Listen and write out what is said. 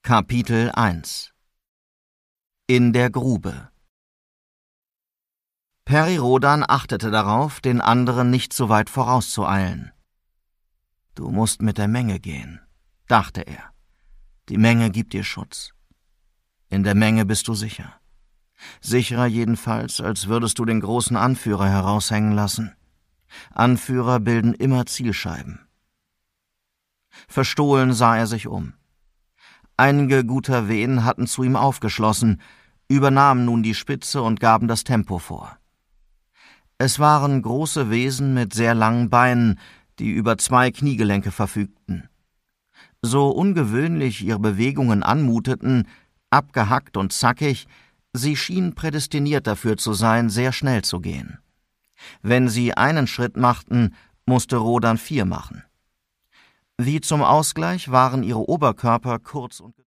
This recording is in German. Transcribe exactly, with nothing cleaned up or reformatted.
Kapitel eins In der Grube. Peri Rodan achtete darauf, den anderen nicht so weit vorauszueilen. »Du musst mit der Menge gehen«, dachte er. »Die Menge gibt dir Schutz. In der Menge bist du sicher. Sicherer jedenfalls, als würdest du den großen Anführer heraushängen lassen. Anführer bilden immer Zielscheiben.« Verstohlen sah er sich um. Einige guter Wehen hatten zu ihm aufgeschlossen, übernahmen nun die Spitze und gaben das Tempo vor. Es waren große Wesen mit sehr langen Beinen, die über zwei Kniegelenke verfügten. So ungewöhnlich ihre Bewegungen anmuteten, abgehackt und zackig, sie schienen prädestiniert dafür zu sein, sehr schnell zu gehen. Wenn sie einen Schritt machten, musste Rodan vier machen. Wie zum Ausgleich waren ihre Oberkörper kurz und